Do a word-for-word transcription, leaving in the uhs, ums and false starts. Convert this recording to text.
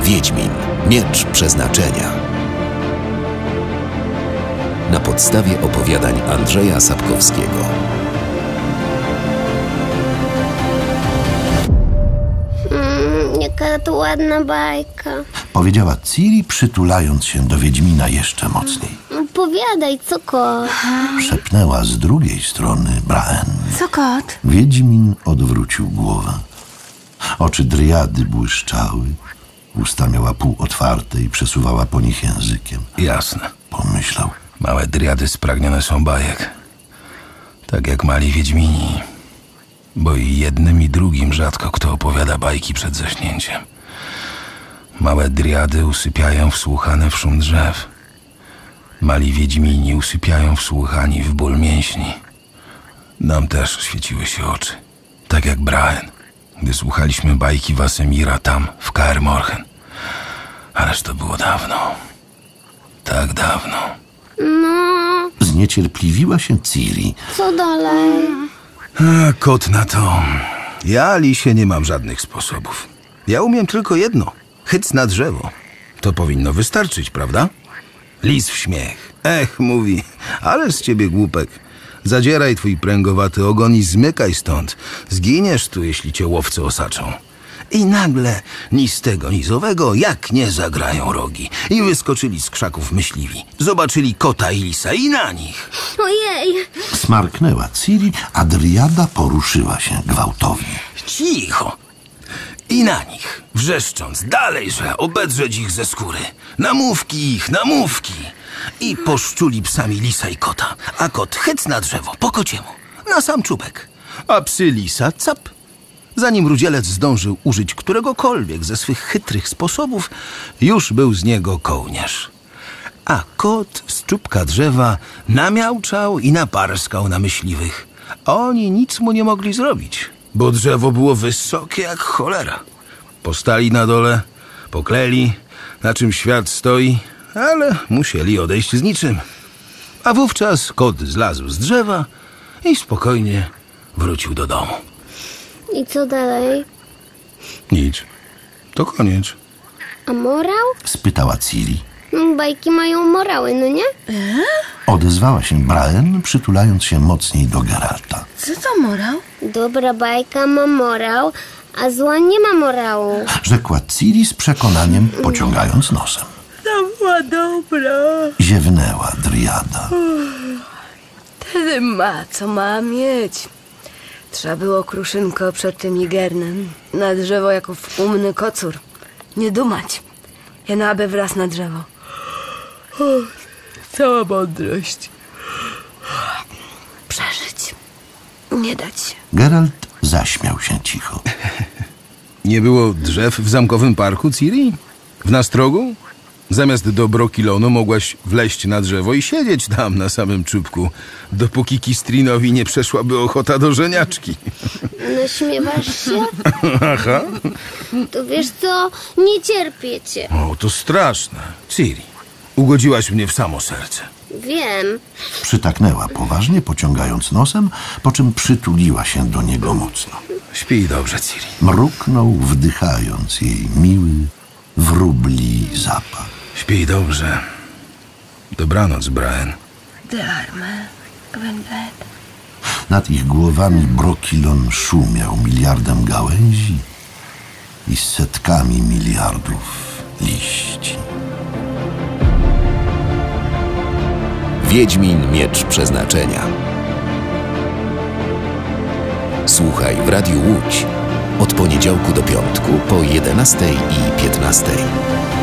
Wiedźmin. Miecz Przeznaczenia. Na podstawie opowiadań Andrzeja Sapkowskiego. Mm, jaka to ładna bajka. Powiedziała Ciri, przytulając się do Wiedźmina jeszcze mocniej. Opowiadaj, co kot? Szepnęła z drugiej strony Braen. Co kot? Wiedźmin odwrócił głowę. Oczy dryady błyszczały. Usta miała pół otwarte i przesuwała po nich językiem. Jasne. Pomyślał. Małe dryady spragnione są bajek. Tak jak mali wiedźmini. Bo i jednym i drugim rzadko kto opowiada bajki przed zaśnięciem. Małe dryady usypiają wsłuchane w szum drzew. Mali wiedźmini usypiają wsłuchani w ból mięśni. Nam też świeciły się oczy. Tak jak Braen, gdy słuchaliśmy bajki Wasemira tam, w Kaer Morhen. Ależ to było dawno. Tak dawno. No, Zniecierpliwiła się Ciri. co dalej? A, kot na to. Ja, Lisie, nie mam żadnych sposobów. Ja umiem tylko jedno. Chyc na drzewo. To powinno wystarczyć, prawda? Lis w śmiech. Ech, mówi, ale z ciebie głupek. Zadzieraj twój pręgowaty ogon i zmykaj stąd. Zginiesz tu, jeśli cię łowcy osaczą. I nagle, ni z tego, ni z owego, jak nie zagrają rogi. I wyskoczyli z krzaków myśliwi. Zobaczyli kota i lisa i na nich. Ojej, Smarknęła Ciri, a dryada poruszyła się gwałtownie. Cicho. I na nich, wrzeszcząc, dalejże, obedrzeć ich ze skóry. Namówki ich, namówki. I poszczuli psami lisa i kota. A kot chyc na drzewo, po kociemu, na sam czubek. A psy lisa cap. Zanim rudzielec zdążył użyć któregokolwiek ze swych chytrych sposobów, już był z niego kołnierz. A kot z czubka drzewa namiauczał i naparskał na myśliwych. A oni nic mu nie mogli zrobić, bo drzewo było wysokie jak cholera. Postali na dole, pokleli, na czym świat stoi, ale musieli odejść z niczym. A wówczas kot zlazł z drzewa i spokojnie wrócił do domu. i co dalej? Nic. To koniec. A morał? Spytała Ciri. No, bajki mają morały, no nie? Odezwała się Braen, przytulając się mocniej do Geralta. Co to morał? Dobra bajka ma morał, a zła nie ma morału. Rzekła Ciri z przekonaniem, pociągając nosem. To była dobra. Ziewnęła dryada. Wtedy ma, co ma mieć. Trzeba było, Kruszynko, przed tym Igernem na drzewo jako umny kocur. Nie dumać. Jeno aby wraz na drzewo. O, cała mądrość. Przeżyć. Nie dać się. Geralt zaśmiał się cicho. Nie było drzew w zamkowym parku, Ciri? W Nastrogu? Zamiast do Brokilonu mogłaś wleźć na drzewo i siedzieć tam na samym czubku, dopóki Kistrinowi nie przeszłaby ochota do żeniaczki. Naśmiewasz się? Aha. To wiesz co? Nie cierpię cię. O, to straszne. Ciri, ugodziłaś mnie w samo serce. Wiem. Przytaknęła poważnie, pociągając nosem, po czym przytuliła się do niego mocno. Śpij dobrze, Ciri. Mruknął, wdychając jej miły, wróbli zapach. Śpij dobrze. Dobranoc, Braen. Darme. Gwynblet. Nad ich głowami Brokilon szumiał miliardem gałęzi i setkami miliardów liści. Wiedźmin. Miecz Przeznaczenia. Słuchaj w Radiu Łódź od poniedziałku do piątku po jedenastej i piętnastej.